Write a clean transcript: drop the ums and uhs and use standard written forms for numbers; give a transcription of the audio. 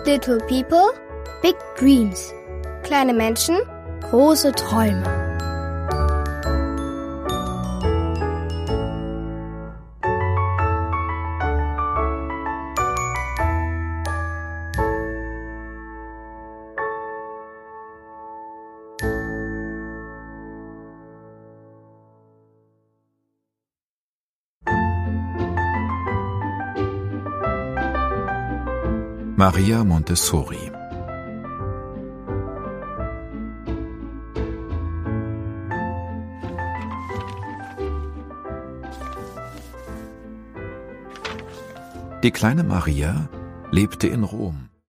Little people, big dreams. Kleine Menschen, große Träume. Maria Montessori. Die kleine Maria lebte in Rom.